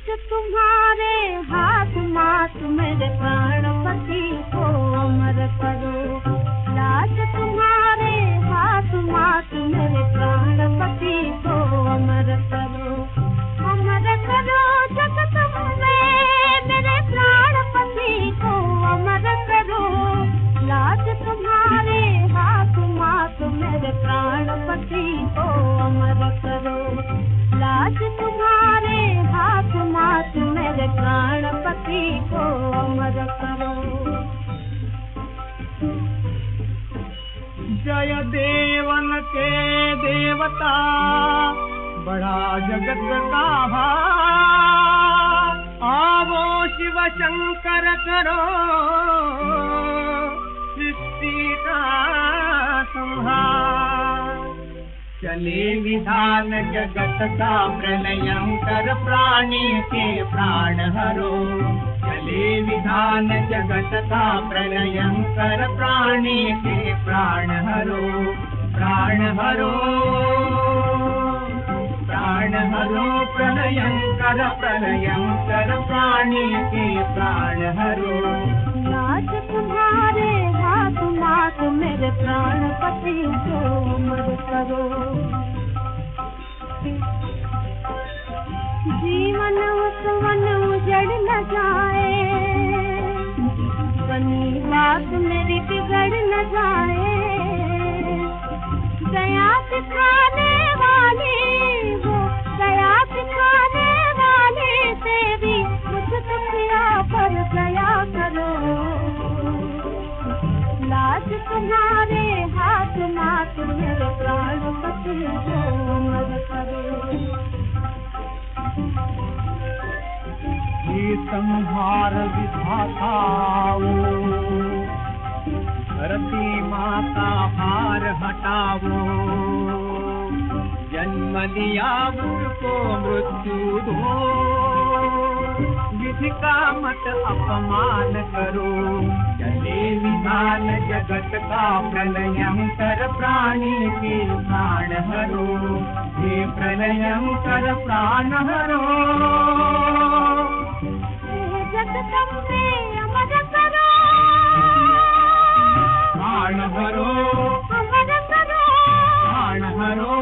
तुम्हारे हाथ मात मेरे प्राणपति को अमर करो। लाज तुम्हारे हाथ मात मेरे प्राणपति को अमर करो। अमर करो जगदम्ब में मेरे प्राणपति को अमर करो। लाज तुम्हारे हाथ मात मेरे प्राणपति को अमर करो। लाज तुम्हारे हाथ मात मेरे प्राणपति को अमर करो। जय देवन के देवता बड़ा जगत का भार। आवो शिव शंकर करो सृष्टि का संहार। चले विधान जगत का प्रलयंकर प्राणी के प्राण हरो। चले विधान जगत का प्रलयंकर प्राणी के प्राण हरो। प्राण हरो प्राण हरो प्रलयंकर प्रलयंकर प्राणी के प्राण हरो। लाज तुम्हारे हाथ मात मेरे प्राणपति को अमर करो। जीवन उपवन उजड़ न जाए, बनी बात मेरी बिगड़ न जाए। दया सिखाने वाली वो दया सिखाने वाली तेरी मुझ दुखिया पर दया करो। लाज तुम्हारे हाथ मात मेरे प्राणपति को अमर करो। ये संहार विधाताओ धरती माता भार हटावो। जन्म लिया मुझको मृत्यु दो, विधि का मत अपमान करो। चले विधान जगत का प्रलयंकर प्राणी के प्राण हरो। हे प्रलयंकर प्राण हरो। जगदम्बे अमर करो। प्राण हरो अमर करो। प्राण हरो।